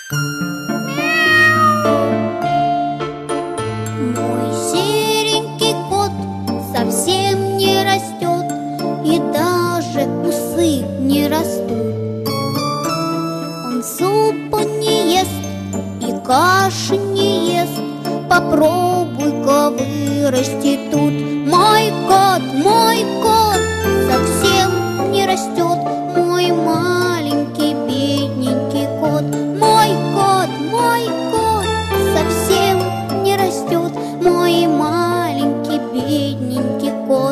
Мой серенький кот совсем не растет, и даже усы не растут. Он супа не ест и каши не ест, попробуй-ка вырасти тут. Мой кот совсем не растет, мой маленький бедненький кот. Мой кот совсем не растет, мой маленький бедненький кот.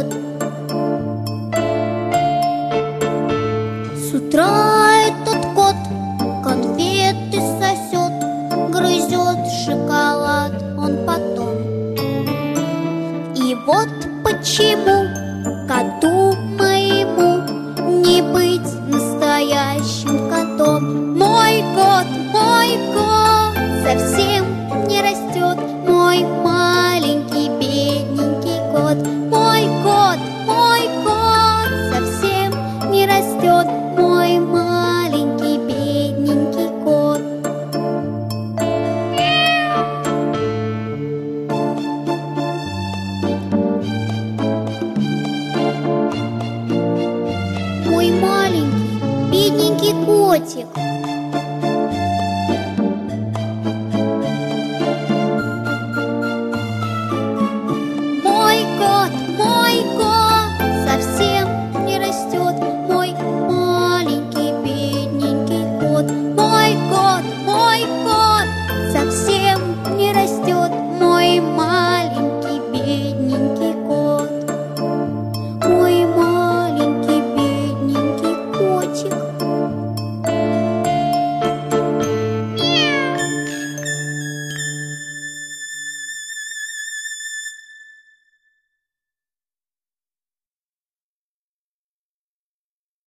С утра этот кот конфеты сосет, грызет шоколад он потом. И вот почему коту моему не быть настоящим котом. Мой кот совсем не растет, мой маленький бедненький кот. Мой кот совсем не растет, мой маленький бедненький кот. Мой маленький бедненький котик,